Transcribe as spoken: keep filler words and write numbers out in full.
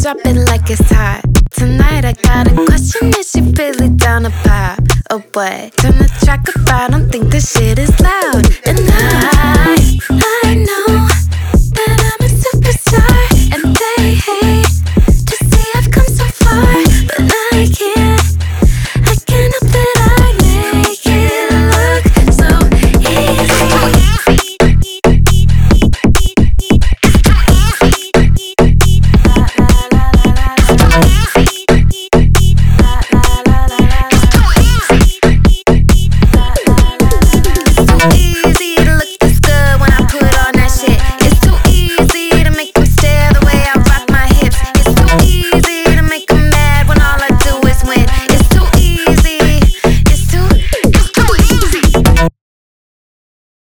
drop it like it's hot. Tonight I got a question, is she really down to pop? Oh boy, turn the track up, I don't think this shit is loud. And I,